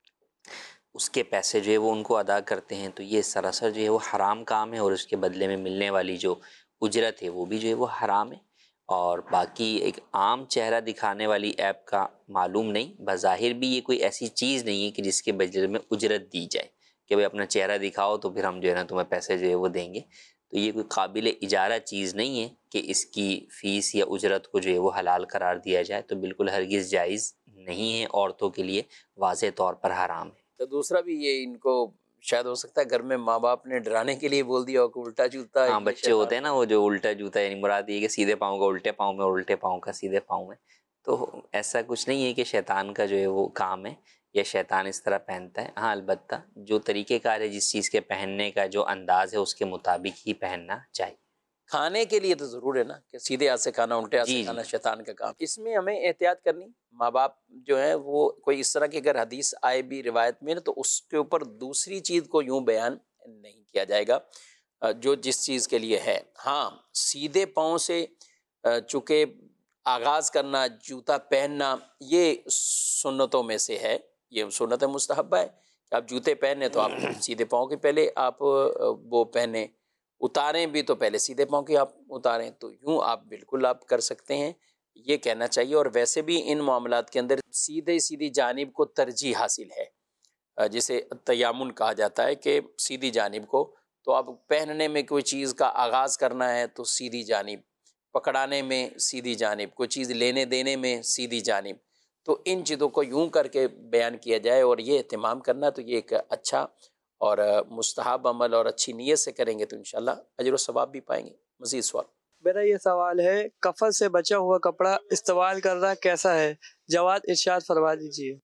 اس کے پیسے جو ہے وہ ان کو ادا کرتے ہیں، تو یہ سراسر جو ہے وہ حرام کام ہے، اور اس کے بدلے میں ملنے والی جو اجرت ہے وہ بھی جو ہے وہ حرام ہے۔ اور باقی ایک عام چہرہ دکھانے والی ایپ کا معلوم نہیں، بظاہر بھی یہ کوئی ایسی چیز نہیں ہے کہ جس کے بدلے میں اجرت دی جائے کہ بھائی اپنا چہرہ دکھاؤ تو پھر ہم جو ہے نا تمہیں پیسے جو ہے وہ دیں گے، تو یہ کوئی قابل اجارہ چیز نہیں ہے کہ اس کی فیس یا اجرت کو جو ہے وہ حلال قرار دیا جائے، تو بالکل ہرگز جائز نہیں ہے، عورتوں کے لیے واضح طور پر حرام ہے۔ تو دوسرا بھی یہ ان کو شاید ہو سکتا ہے گھر میں ماں باپ نے ڈرانے کے لیے بول دیا ہو کہ الٹا جوتا، ہاں بچے ہوتے ہیں نا وہ جو الٹا جوتا، یعنی مراد یہ کہ سیدھے پاؤں کا الٹے پاؤں میں اور الٹے پاؤں کا سیدھے پاؤں میں، تو ایسا کچھ نہیں ہے کہ شیطان کا جو ہے وہ کام ہے یا شیطان اس طرح پہنتا ہے۔ ہاں البتہ جو طریقہ کار ہے جس چیز کے پہننے کا جو انداز ہے اس کے مطابق ہی پہننا چاہیے۔ کھانے کے لیے تو ضرور ہے نا کہ سیدھے ہاتھ سے کھانا الٹے ہاتھ سے کھانا شیطان کا کام۔ اس میں ہمیں احتیاط کرنی، ماں باپ جو ہے وہ کوئی اس طرح کی اگر حدیث آئے بھی روایت میں تو اس کے اوپر دوسری چیز کو یوں بیان نہیں کیا جائے گا جو جس چیز کے لیے ہے۔ ہاں سیدھے پاؤں سے چونکہ آغاز کرنا، جوتا پہننا یہ سنتوں میں سے ہے، یہ سنت مستحبہ ہے کہ آپ جوتے پہنے تو آپ سیدھے پاؤں کے پہلے آپ وہ پہنے، اتاریں بھی تو پہلے سیدھے پاؤں کی آپ اتاریں، تو یوں آپ بالکل آپ کر سکتے ہیں، یہ کہنا چاہیے۔ اور ویسے بھی ان معاملات کے اندر سیدھی جانب کو ترجیح حاصل ہے، جسے تیامن کہا جاتا ہے کہ سیدھی جانب کو، تو اب پہننے میں کوئی چیز کا آغاز کرنا ہے تو سیدھی جانب، پکڑانے میں سیدھی جانب، کوئی چیز لینے دینے میں سیدھی جانب، تو ان چیزوں کو یوں کر کے بیان کیا جائے اور یہ اہتمام کرنا، تو یہ ایک اچھا اور مستحب عمل اور اچھی نیت سے کریں گے تو انشاءاللہ اجر و ثواب بھی پائیں گے۔ مزید سوال؟ میرا یہ سوال ہے کفن سے بچا ہوا کپڑا استعمال کرنا کیسا ہے؟ جواب ارشاد فرما دیجیے۔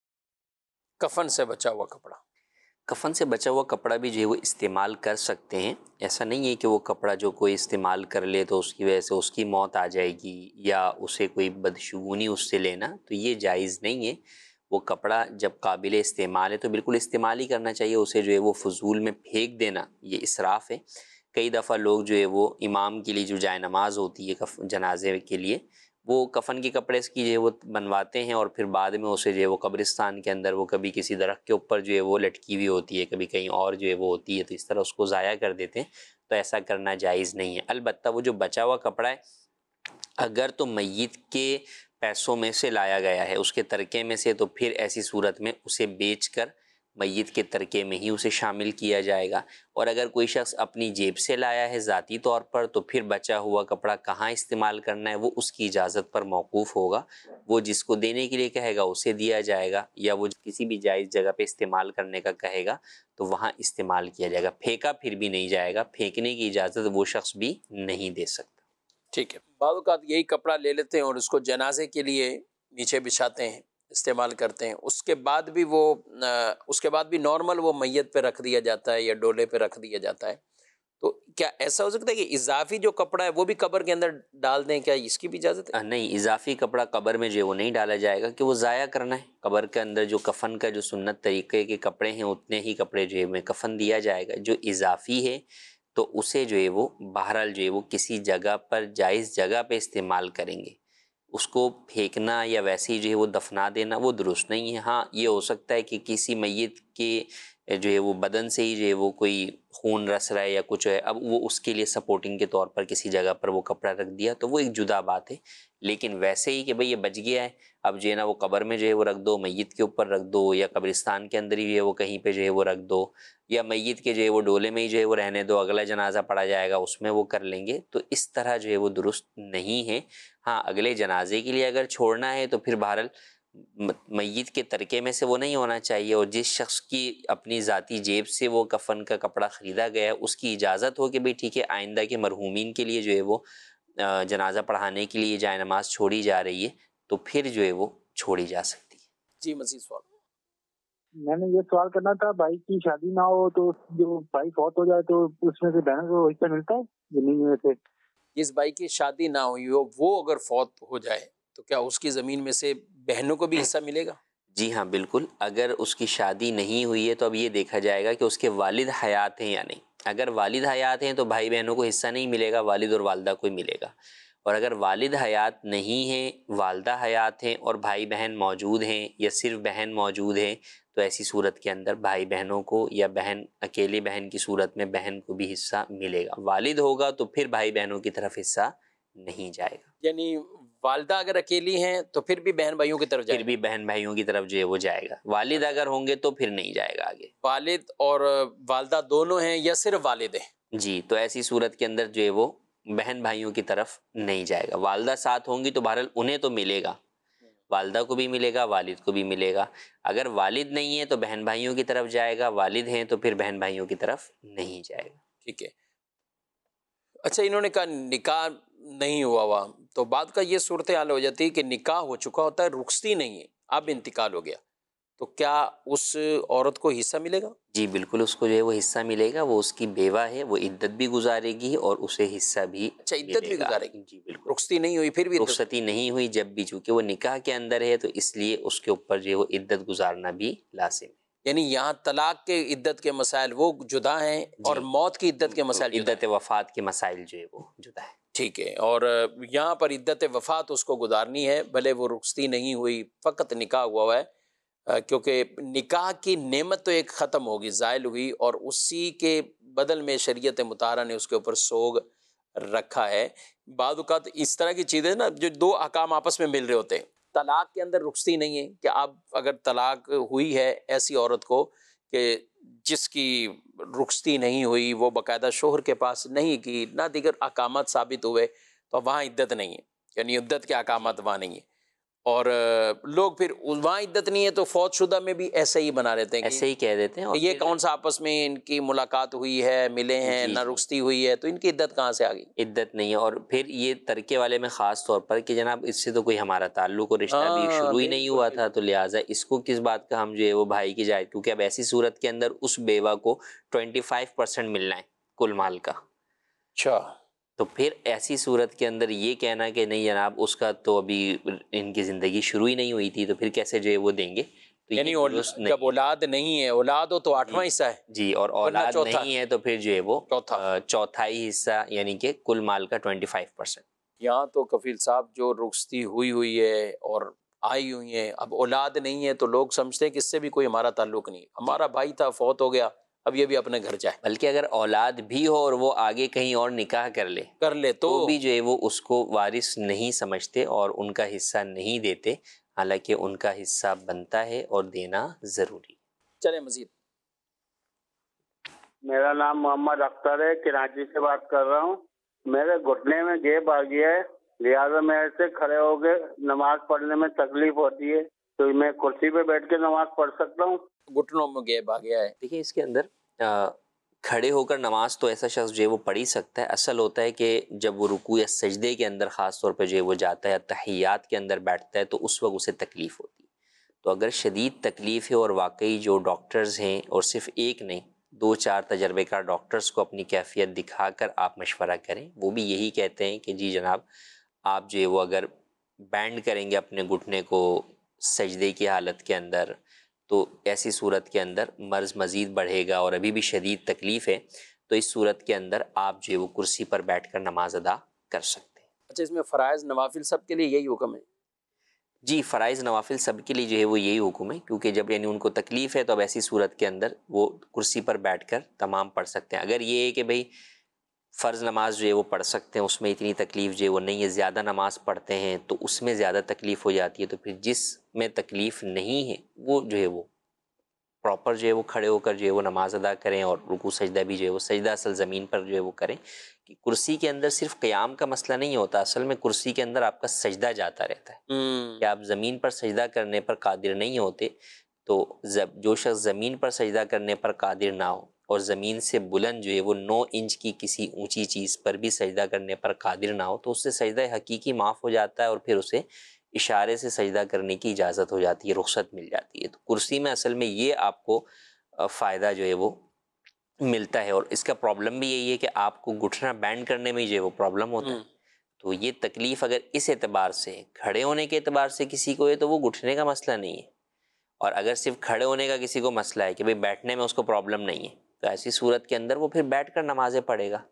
کفن سے بچا ہوا کپڑا، کفن سے بچا ہوا کپڑا بھی جو ہے وہ استعمال کر سکتے ہیں، ایسا نہیں ہے کہ وہ کپڑا جو کوئی استعمال کر لے تو اس کی وجہ سے اس کی موت آ جائے گی یا اسے کوئی بدشگونی اس سے لینا، تو یہ جائز نہیں ہے۔ وہ کپڑا جب قابل استعمال ہے تو بالکل استعمال ہی کرنا چاہیے، اسے جو ہے وہ فضول میں پھینک دینا یہ اسراف ہے۔ کئی دفعہ لوگ جو ہے وہ امام کے لیے جو جائے نماز ہوتی ہے جنازے کے لیے، وہ کفن کے کپڑے کی جو ہے وہ بنواتے ہیں اور پھر بعد میں اسے جو ہے وہ قبرستان کے اندر وہ کبھی کسی درخت کے اوپر جو ہے وہ لٹکی ہوئی ہوتی ہے، کبھی کہیں اور جو ہے وہ ہوتی ہے، تو اس طرح اس کو ضائع کر دیتے ہیں، تو ایسا کرنا جائز نہیں ہے۔ البتہ وہ جو بچا ہوا کپڑا ہے اگر تو میت کے پیسوں میں سے لایا گیا ہے، اس کے ترکے میں سے، تو پھر ایسی صورت میں اسے بیچ کر میت کے ترکے میں ہی اسے شامل کیا جائے گا۔ اور اگر کوئی شخص اپنی جیب سے لایا ہے ذاتی طور پر تو پھر بچا ہوا کپڑا کہاں استعمال کرنا ہے وہ اس کی اجازت پر موقوف ہوگا، وہ جس کو دینے کے لیے کہے گا اسے دیا جائے گا، یا وہ کسی بھی جائز جگہ پہ استعمال کرنے کا کہے گا تو وہاں استعمال کیا جائے گا، پھینکا پھر بھی نہیں جائے گا، پھینکنے کی اجازت وہ شخص بھی نہیں دے سکتا۔ ٹھیک ہے، بعض اوقات یہی کپڑا لے لیتے ہیں اور اس کو جنازے کے لیے نیچے بچھاتے ہیں، استعمال کرتے ہیں، اس کے بعد بھی نارمل وہ میت پہ رکھ دیا جاتا ہے یا ڈولے پہ رکھ دیا جاتا ہے، تو کیا ایسا ہو سکتا ہے کہ اضافی جو کپڑا ہے وہ بھی قبر کے اندر ڈال دیں؟ کیا اس کی بھی اجازت ہے؟ نہیں، اضافی کپڑا قبر میں جو وہ نہیں ڈالا جائے گا کہ وہ ضائع کرنا ہے۔ قبر کے اندر جو کفن کا جو سنت طریقے کے کپڑے ہیں اتنے ہی کپڑے جو ہے میں کفن دیا جائے گا، جو اضافی ہے تو اسے جو ہے وہ بہرحال جو ہے وہ کسی جگہ پر جائز جگہ پہ استعمال کریں گے، اس کو پھینکنا یا ویسے ہی جو ہے وہ دفنا دینا وہ درست نہیں ہے۔ ہاں یہ ہو سکتا ہے کہ کسی میت کے جو ہے وہ بدن سے ہی جو ہے وہ کوئی خون رس رہا ہے یا کچھ ہے، اب وہ اس کے لیے سپورٹنگ کے طور پر کسی جگہ پر وہ کپڑا رکھ دیا تو وہ ایک جدا بات ہے، لیکن ویسے ہی کہ بھئی یہ بچ گیا ہے اب جو ہے نا وہ قبر میں جو ہے وہ رکھ دو، میت کے اوپر رکھ دو، یا قبرستان کے اندر ہی جو ہے وہ کہیں پہ جو ہے وہ رکھ دو، یا میت کے جو ہے وہ ڈولے میں ہی جو ہے وہ رہنے دو، اگلا جنازہ پڑا جائے گا اس میں وہ کر لیں گے، تو اس طرح جو ہے وہ درست نہیں ہے۔ ہاں اگلے جنازے کے لیے اگر چھوڑنا ہے تو پھر بہرحال میت کے ترکے میں سے وہ نہیں ہونا چاہیے، اور جس شخص کی اپنی ذاتی جیب سے وہ کفن کا کپڑا خریدا گیا ہے اس کی اجازت ہو کہ بھئی ٹھیک ہے آئندہ کے مرحومین کے لیے جو ہے وہ جنازہ پڑھانے کے لیے جائے نماز چھوڑی جا رہی ہے تو پھر جو ہے وہ چھوڑی جا سکتی ہے۔ جی مزید سوال؟ میں نے یہ سوال کرنا تھا، بھائی کی شادی نہ ہو تو جو بھائی فوت ہو جائے تو اس میں سے بہن کو حصہ ملتا ہے زمین میں سے؟ جس بھائی کی شادی نہ ہوئی ہو وہ اگر فوت ہو جائے تو کیا اس کی زمین میں سے بہنوں کو بھی حصہ ملے گا؟ جی ہاں بالکل، اگر اس کی شادی نہیں ہوئی ہے تو اب یہ دیکھا جائے گا کہ اس کے والد حیات ہیں یا نہیں۔ اگر والد حیات ہیں تو بھائی بہنوں کو حصہ نہیں ملے گا، والد اور والدہ کو ہی ملے گا، اور اگر والد حیات نہیں ہیں، والدہ حیات ہیں اور بھائی بہن موجود ہیں یا صرف بہن موجود ہیں تو ایسی صورت کے اندر بھائی بہنوں کو یا بہن اکیلے بہن کی صورت میں بہن کو بھی حصہ ملے گا۔ والد ہوگا تو پھر بھائی بہنوں کی طرف حصہ نہیں جائے گا، یعنی والدہ اگر اکیلی ہیں تو پھر بھی بہن بھائیوں کی طرف جائے پھر بھی بہن بھائیوں کی طرف جو ہے وہ جائے گا۔ والد اگر ہوں گے تو پھر نہیں جائے گا آگے۔ والد اور والدہ دونوں ہیں یا صرف والد ہیں؟ جی تو ایسی صورت کے اندر جو ہے وہ بہن بھائیوں کی طرف نہیں جائے گا۔ والدہ ساتھ ہوں گی تو بہرحال انہیں تو ملے گا، والدہ کو بھی ملے گا، والد کو بھی ملے گا۔ اگر والد نہیں ہے تو بہن بھائیوں کی طرف جائے گا، والد ہیں تو پھر بہن بھائیوں کی طرف نہیں جائے گا۔ ٹھیک ہے۔ اچھا انہوں نے کہا نکاح نہیں ہوا تو بعد کا یہ صورتحال ہو جاتی ہے کہ نکاح ہو چکا ہوتا ہے، رخصتی نہیں ہے، اب انتقال ہو گیا، تو کیا اس عورت کو حصہ ملے گا؟ جی بالکل، اس کو جو ہے وہ حصہ ملے گا، وہ اس کی بیوہ ہے، وہ عدت بھی گزارے گی اور اسے حصہ بھی اچھا عدت بھی گزارے گی؟ جی بالکل، رخصتی نہیں ہوئی پھر بھی رخصتی نہیں ہوئی جب بھی، چونکہ وہ نکاح کے اندر ہے تو اس لیے اس کے اوپر جو ہے وہ عدت گزارنا بھی لازم ہے۔ یعنی یہاں طلاق کے عدت کے مسائل وہ جدا ہیں اور موت کی عدت کے مسائل جدا ہیں۔ عدت وفات کے مسائل جو ہے وہ جدا ہے۔ ٹھیک ہے، اور یہاں پر عدت وفات اس کو گزارنی ہے، بھلے وہ رخصتی نہیں ہوئی، فقط نکاح ہوا ہے، کیونکہ نکاح کی نعمت تو ایک ختم ہوگی، زائل ہوئی، اور اسی کے بدل میں شریعت مطہرہ نے اس کے اوپر سوگ رکھا ہے۔ بعض اوقات اس طرح کی چیزیں نا جو دو احکام آپس میں مل رہے ہوتے ہیں، طلاق کے اندر رخصتی نہیں ہے کہ اب اگر طلاق ہوئی ہے ایسی عورت کو کہ جس کی رخصتی نہیں ہوئی، وہ باقاعدہ شوہر کے پاس نہیں کی، نہ دیگر احکامات ثابت ہوئے، تو وہاں عدت نہیں ہے، یعنی عدت کے احکامات وہاں نہیں ہیں، اور لوگ پھر وہاں عدت نہیں ہے تو فوت شدہ میں بھی ایسے ہی بنا رہتے ہیں، ایسے ہی کہہ دیتے ہیں، اور یہ کون سا آپس میں ان کی ملاقات ہوئی ہے، ملے ہیں، نہ رخصتی ہوئی ہے، تو ان کی عدت کہاں سے آ گئی؟ عدت نہیں ہے۔ اور پھر یہ ترکے والے میں خاص طور پر کہ جناب اس سے تو کوئی ہمارا تعلق اور رشتہ بھی شروع ہی نہیں ہوا تھا، تو لہٰذا اس کو کس بات کا ہم جو ہے وہ بھائی کی جائے، کیونکہ اب ایسی صورت کے اندر اس بیوہ کو 25% ملنا ہے کل مال کا۔ اچھا، تو پھر ایسی صورت کے اندر یہ کہنا کہ نہیں جناب اس کا تو ابھی ان کی زندگی شروع ہی نہیں ہوئی تھی تو پھر کیسے جو ہے وہ دیں گے، تو یعنی جب اولاد نہیں ہے، اولاد ہو تو 8واں حصہ ہے، جی، اور اولاد نہیں ہے تو پھر جو ہے وہ چوتھائی حصہ، یعنی کہ کل مال کا 25%۔ یہاں تو کفیل صاحب جو رخصتی ہوئی ہے اور آئی ہوئی ہیں، اب اولاد نہیں ہے تو لوگ سمجھتے ہیں کہ اس سے بھی کوئی ہمارا تعلق نہیں، ہمارا بھائی تھا فوت ہو گیا، اب یہ بھی اپنے گھر جائے، بلکہ اگر اولاد بھی ہو اور وہ آگے کہیں اور نکاح کر لے تو بھی جو ہے وہ اس کو وارث نہیں سمجھتے اور ان کا حصہ نہیں دیتے، حالانکہ ان کا حصہ بنتا ہے اور دینا ضروری۔ چلے مزید. میرا نام محمد اختر ہے، کراچی سے بات کر رہا ہوں. میرے گھٹنے میں گیپ آ گیا ہے، لہٰذا میرے سے کھڑے ہو کے نماز پڑھنے میں تکلیف ہوتی ہے، تو میں کرسی پہ بیٹھ کے نماز پڑھ سکتا ہوں؟ گھٹنوں میں گیپ آ گیا ہے. دیکھیے اس کے اندر کھڑے ہو کر نماز تو ایسا شخص جو ہے وہ پڑھ ہی سکتا ہے. اصل ہوتا ہے کہ جب وہ رکوع یا سجدے کے اندر خاص طور پہ جو ہے وہ جاتا ہے، تحیات کے اندر بیٹھتا ہے، تو اس وقت اسے تکلیف ہوتی ہے. تو اگر شدید تکلیف ہے اور واقعی جو ڈاکٹرز ہیں، اور صرف ایک نہیں 2-4 تجربے کار ڈاکٹرز کو اپنی کیفیت دکھا کر آپ مشورہ کریں. وہ بھی یہی کہتے ہیں کہ جی جناب آپ جو ہے وہ اگر بینڈ کریں گے اپنے گھٹنے کو سجدے کی حالت کے اندر، تو ایسی صورت کے اندر مرض مزید بڑھے گا اور ابھی بھی شدید تکلیف ہے، تو اس صورت کے اندر آپ جو ہے وہ کرسی پر بیٹھ کر نماز ادا کر سکتے ہیں. اچھا، اس میں فرائض نوافل سب کے لیے یہی حکم ہے؟ جی، فرائض نوافل سب کے لیے جو ہے وہ یہی حکم ہے، کیونکہ جب یعنی ان کو تکلیف ہے تو اب ایسی صورت کے اندر وہ کرسی پر بیٹھ کر تمام پڑھ سکتے ہیں. اگر یہ ہے کہ بھئی فرض نماز جو ہے وہ پڑھ سکتے ہیں، اس میں اتنی تکلیف جو ہے وہ نہیں ہے، زیادہ نماز پڑھتے ہیں تو اس میں زیادہ تکلیف ہو جاتی ہے، تو پھر جس میں تکلیف نہیں ہے وہ جو ہے وہ پراپر جو ہے وہ کھڑے ہو کر جو ہے وہ نماز ادا کریں، اور رکوع سجدہ بھی جو ہے وہ سجدہ اصل زمین پر جو ہے وہ کریں. کہ کرسی کے اندر صرف قیام کا مسئلہ نہیں ہوتا، اصل میں کرسی کے اندر آپ کا سجدہ جاتا رہتا ہے کہ آپ زمین پر سجدہ کرنے پر قادر نہیں ہوتے. تو جو شخص زمین پر سجدہ کرنے پر قادر نہ ہو اور زمین سے بلند جو ہے وہ 9 انچ کی کسی اونچی چیز پر بھی سجدہ کرنے پر قادر نہ ہو، تو اس سے سجدہ حقیقی معاف ہو جاتا ہے اور پھر اسے اشارے سے سجدہ کرنے کی اجازت ہو جاتی ہے، رخصت مل جاتی ہے. تو کرسی میں اصل میں یہ آپ کو فائدہ جو ہے وہ ملتا ہے. اور اس کا پرابلم بھی یہی ہے کہ آپ کو گھٹنا بینڈ کرنے میں جو ہے وہ پرابلم ہوتا ہے. تو یہ تکلیف اگر اس اعتبار سے کھڑے ہونے کے اعتبار سے کسی کو ہے تو وہ گھٹنے کا مسئلہ نہیں ہے، اور اگر صرف کھڑے ہونے کا کسی کو مسئلہ ہے کہ بھئی بیٹھنے میں اس کو پرابلم نہیں ہے، تو ایسی صورت کے اندر وہ پھر بیٹھ کر نمازیں پڑھے گا.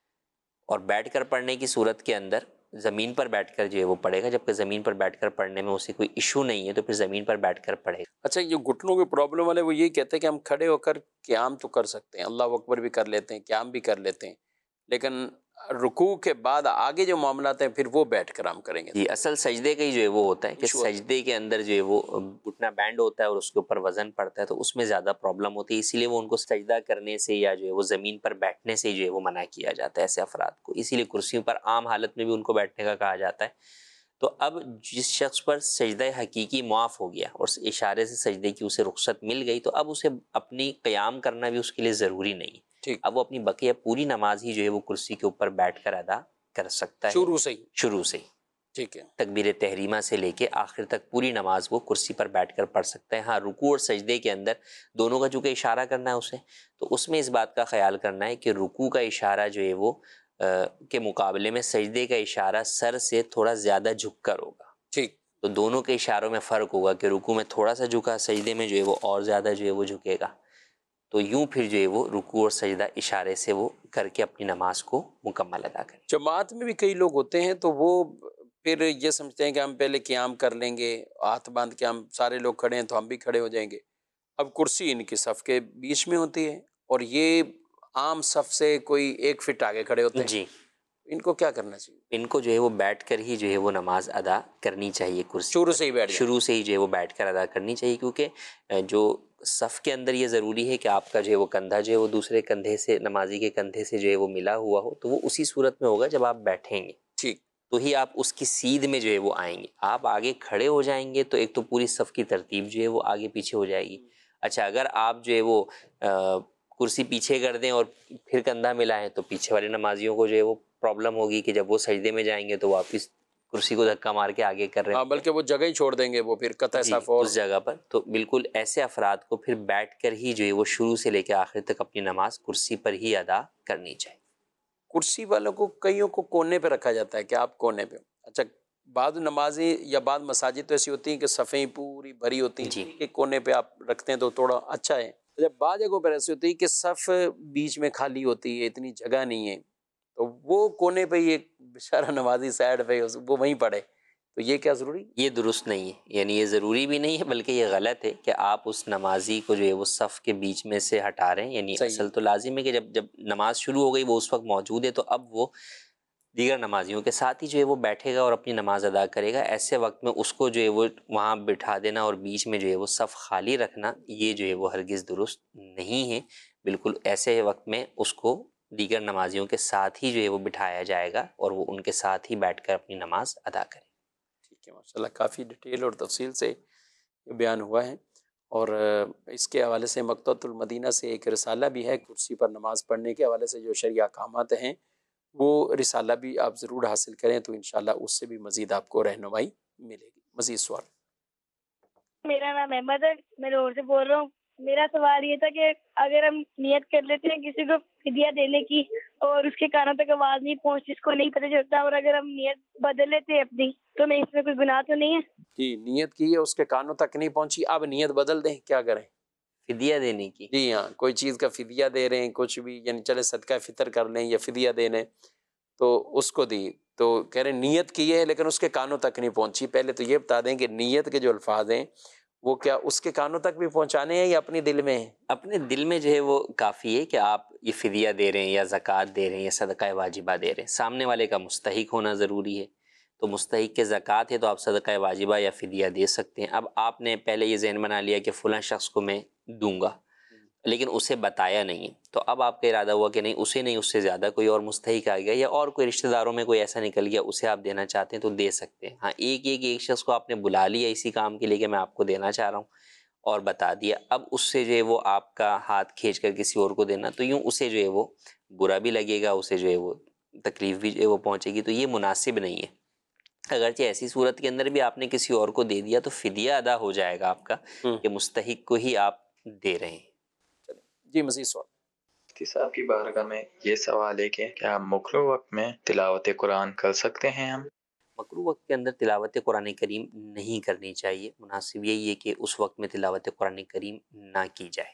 اور بیٹھ کر پڑھنے کی صورت کے اندر زمین پر بیٹھ کر جو ہے وہ پڑھے گا، جبکہ زمین پر بیٹھ کر پڑھنے میں اسے کوئی ایشو نہیں ہے، تو پھر زمین پر بیٹھ کر پڑھے گا. اچھا، یہ گھٹنوں کی پرابلم والے وہ یہی کہتے ہیں کہ ہم کھڑے ہو کر قیام تو کر سکتے ہیں، اللہ اکبر بھی کر لیتے ہیں، قیام بھی کر لیتے ہیں، لیکن رکوع کے بعد آگے جو معاملات ہیں پھر وہ بیٹھ کر ہم کریں گے. جی، اصل سجدے کا ہی جو ہے وہ ہوتا ہے کہ سجدے کے اندر جو ہے وہ گھٹنا بینڈ ہوتا ہے اور اس کے اوپر وزن پڑتا ہے، تو اس میں زیادہ پرابلم ہوتی ہے. اسی لیے وہ ان کو سجدہ کرنے سے یا جو ہے وہ زمین پر بیٹھنے سے جو ہے وہ منع کیا جاتا ہے ایسے افراد کو. اسی لیے کرسیوں پر عام حالت میں بھی ان کو بیٹھنے کا کہا جاتا ہے. تو اب جس شخص پر سجدہ حقیقی معاف ہو گیا اور اشارے سے سجدے کی اسے رخصت مل گئی، تو اب اسے اپنی قیام کرنا بھی اس کے لیے ضروری نہیں ہے. اب وہ اپنی بقیہ پوری نماز ہی جو ہے وہ کرسی کے اوپر بیٹھ کر ادا کر سکتا ہے، شروع سے ٹھیک ہے، تکبیر تحریمہ سے لے کے آخر تک پوری نماز وہ کرسی پر بیٹھ کر پڑھ سکتا ہے. ہاں، رکوع اور سجدے کے اندر دونوں کا چونکہ اشارہ کرنا ہے اسے، تو اس میں اس بات کا خیال کرنا ہے کہ رکوع کا اشارہ جو ہے وہ کے مقابلے میں سجدے کا اشارہ سر سے تھوڑا زیادہ جھک کر ہوگا. ٹھیک، تو دونوں کے اشاروں میں فرق ہوگا کہ رکوع میں تھوڑا سا جھکا، سجدے میں جو ہے وہ اور زیادہ جو ہے وہ جھکے گا. تو یوں پھر جو ہے وہ رکوع اور سجدہ اشارے سے وہ کر کے اپنی نماز کو مکمل ادا کریں. جماعت میں بھی کئی لوگ ہوتے ہیں تو وہ پھر یہ سمجھتے ہیں کہ ہم پہلے قیام کر لیں گے، ہاتھ باندھ کے ہم سارے لوگ کھڑے ہیں تو ہم بھی کھڑے ہو جائیں گے. اب کرسی ان کی صف کے بیچ میں ہوتی ہے اور یہ عام صف سے کوئی 1 فٹ آگے کھڑے ہوتے ہیں. جی، ان کو کیا کرنا چاہیے؟ ان کو جو ہے وہ بیٹھ کر ہی جو ہے وہ نماز ادا کرنی چاہیے. کرسی شروع سے ہی جو ہے وہ بیٹھ کر ادا کرنی چاہیے، کیونکہ جو صف کے اندر یہ ضروری ہے کہ آپ کا جو ہے وہ کندھا جو ہے وہ دوسرے کندھے سے، نمازی کے کندھے سے جو ہے وہ ملا ہوا ہو. تو وہ اسی صورت میں ہوگا جب آپ بیٹھیں گے، ٹھیک، تو ہی آپ اس کی سیدھ میں جو ہے وہ آئیں گے. آپ آگے کھڑے ہو جائیں گے تو ایک تو پوری صف کی ترتیب جو ہے وہ آگے پیچھے ہو جائے گی. اچھا، اگر آپ جو ہے وہ کرسی پیچھے کر دیں اور پھر کندھا ملائیں تو پیچھے والے نمازیوں کو جو ہے وہ پرابلم ہوگی کہ جب وہ سجدے میں جائیں گے تو واپس کرسی کو دھکا مار کے آگے کر رہے ہیں، بلکہ وہ جگہ ہی چھوڑ دیں گے وہ پھر قطع صف اور اس جگہ پر. تو بالکل ایسے افراد کو پھر بیٹھ کر ہی جو ہے وہ شروع سے لے کے آخر تک اپنی نماز کرسی پر ہی ادا کرنی چاہیے. کرسی والوں کو کئیوں کو کونے پہ رکھا جاتا ہے کہ آپ کونے پہ. اچھا، بعض نمازیں یا بعض مساجد تو ایسی ہوتی ہیں کہ صفیں پوری بھری ہوتی ہیں کہ کونے پہ آپ رکھتے ہیں تو تھوڑا اچھا ہے. جب بعض جگہوں پر ایسی ہوتی ہے کہ صف بیچ میں خالی ہوتی ہے، اتنی جگہ نہیں ہے، تو وہ کونے پہ ہی ایک بیچارہ نمازی سائڈ پہ وہ وہیں پڑھے، تو یہ کیا ضروری؟ یہ درست نہیں ہے، یعنی یہ ضروری بھی نہیں ہے بلکہ یہ غلط ہے کہ آپ اس نمازی کو جو ہے وہ صف کے بیچ میں سے ہٹا رہے ہیں. یعنی اصل تو لازم ہے کہ جب نماز شروع ہو گئی وہ اس وقت موجود ہے، تو اب وہ دیگر نمازیوں کے ساتھ ہی جو ہے وہ بیٹھے گا اور اپنی نماز ادا کرے گا۔ ایسے وقت میں اس کو جو ہے وہ وہاں بٹھا دینا اور بیچ میں جو ہے وہ صف خالی رکھنا، یہ جو ہے وہ ہرگز درست نہیں ہے۔ بالکل ایسے وقت میں اس کو دیگر نمازیوں کے ساتھ ہی جو ہے وہ بٹھایا جائے گا اور وہ ان کے ساتھ ہی بیٹھ کر اپنی نماز ادا کرے۔ ٹھیک ہے، ماشاء اللہ کافی ڈیٹیل اور تفصیل سے بیان ہوا ہے، اور اس کے حوالے سے مکتبۃ المدینہ سے ایک رسالہ بھی ہے کرسی پر نماز پڑھنے کے حوالے سے، جو شرعی احکامات ہیں وہ رسالہ بھی آپ ضرور حاصل کریں تو انشاءاللہ اس سے بھی مزید آپ کو رہنمائی ملے گی۔ مزید سوال؟ میرا نام احمد ہے، میں لاہور سے بول رہا ہوں۔ میرا سوال یہ تھا کہ اگر ہم نیت کر لیتے ہیں کسی کو فدیہ دینے کی اور اس کے کانوں تک آواز نہیں پہنچتی، اس کو نہیں پتہ چلتا، اور اگر ہم نیت بدل لیتے ہیں اپنی، تو میں اس میں کوئی گناہ تو نہیں ہے؟ جی، نیت کی ہے، اس کے کانوں تک نہیں پہنچی، اب نیت بدل دیں، کیا کریں؟ فدیہ دینے کی؟ جی ہاں، کوئی چیز کا فدیہ دے رہے ہیں، کچھ بھی، یعنی چلے صدقہ فطر کر لیں یا فدیہ دے لیں، تو اس کو دی تو کہہ رہے ہیں نیت کی ہے لیکن اس کے کانوں تک نہیں پہنچی۔ پہلے تو یہ بتا دیں کہ نیت کے جو الفاظ ہیں وہ کیا اس کے کانوں تک بھی پہنچانے ہیں یا اپنی دل میں ہیں؟ اپنے دل میں جو ہے وہ کافی ہے کہ آپ یہ فدیہ دے رہے ہیں یا زکوٰۃ دے رہے ہیں یا صدقہ واجبہ دے رہے ہیں، سامنے والے کا مستحق ہونا ضروری ہے۔ تو مستحق کے زکوٰۃ ہے تو آپ صدقہ واجبہ یا فدیہ دے سکتے ہیں۔ اب آپ نے پہلے یہ ذہن بنا لیا کہ فلاں شخص کو میں دوں گا، لیکن اسے بتایا نہیں، تو اب آپ کا ارادہ ہوا کہ نہیں، اسے نہیں، اس سے زیادہ کوئی اور مستحق آ گیا یا اور کوئی رشتہ داروں میں کوئی ایسا نکل گیا، اسے آپ دینا چاہتے ہیں تو دے سکتے ہیں۔ ہاں، ایک شخص کو آپ نے بلا لیا اسی کام کے لیے کہ میں آپ کو دینا چاہ رہا ہوں اور بتا دیا، اب اس سے جو ہے وہ آپ کا ہاتھ کھینچ کر کسی اور کو دینا، تو یوں اسے جو ہے وہ برا بھی لگے گا، اسے جو ہے وہ تکلیف بھی جو ہے وہ پہنچے گی، تو یہ مناسب نہیں ہے۔ اگرچہ ایسی صورت کے اندر بھی آپ نے کسی اور کو دے دیا تو فدیہ ادا ہو جائے گا آپ کا کہ مستحق کو ہی آپ دے رہے ہیں۔ جی، مزید سوال؟ مفتی صاحب کی بارگاہ میں یہ سوال ہے کہ کیا مکروہ وقت میں تلاوت قرآن کر سکتے ہیں ہم؟ مکروہ وقت کے اندر تلاوت قرآن کریم نہیں کرنی چاہیے، مناسب یہی ہے کہ اس وقت میں تلاوت قرآن کریم نہ کی جائے،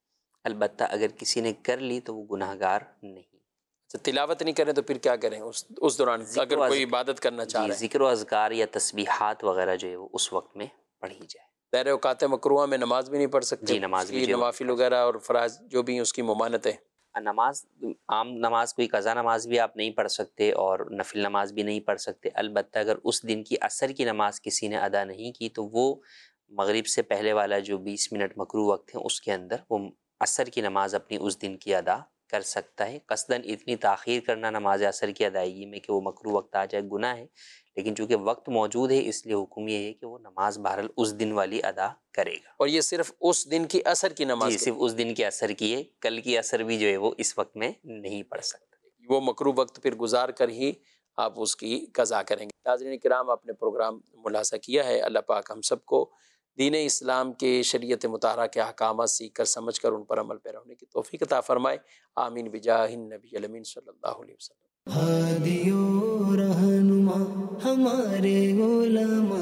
البتہ اگر کسی نے کر لی تو وہ گناہ گار نہیں۔ تلاوت نہیں کریں تو پھر کیا کریں اس دوران اگر کوئی عبادت کرنا چاہ رہے ہیں؟ ذکر و اذکار یا تسبیحات وغیرہ جو ہے وہ اس وقت میں پڑھی جائے۔ ظاہر اوقات مکروہ میں نماز بھی نہیں پڑھ سکتے، جی، نماز بھی نوافل وغیرہ اور فرائض جو بھی اس کی ممانت ہے۔ نماز، عام نماز، کوئی قضا نماز بھی آپ نہیں پڑھ سکتے اور نفل نماز بھی نہیں پڑھ سکتے، البتہ اگر اس دن کی عصر کی نماز کسی نے ادا نہیں کی تو وہ مغرب سے پہلے والا جو 20 منٹ مکروہ وقت ہے اس کے اندر وہ عصر کی نماز اپنی اس دن کی ادا کر سکتا ہے۔ قصداً اتنی تاخیر کرنا نماز عصر کی ادائیگی میں کہ وہ مکروہ وقت آ جائے گناہ ہے، لیکن چونکہ وقت موجود ہے اس لیے حکم یہ ہے کہ وہ نماز بہرحال اس دن والی ادا کرے گا۔ اور یہ صرف اس دن کی عصر کی نماز؟ جی، صرف اس دن کی عصر کی ہے، کل کی عصر بھی جو ہے وہ اس وقت میں نہیں پڑھ سکتا، وہ مکروہ وقت پھر گزار کر ہی آپ اس کی قضا کریں گے۔ ناظرین کرام، آپ نے پروگرام ملاحظہ کیا ہے، اللہ پاک ہم سب کو دین اسلام کے شریعت مطہرہ کے احکامات سیکھ کر سمجھ کر ان پر عمل پیرا ہونے کی توفیق عطا فرمائے، آمین بجاہ النبی الامین صلی اللہ علیہ وسلم۔ ہادی و رہنما ہمارے علماء،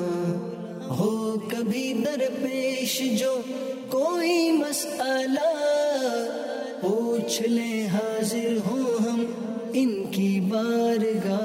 ہو کبھی درپیش جو کوئی مسئلہ، پوچھ لیں حاضر ہوں ہم ان کی بارگاہ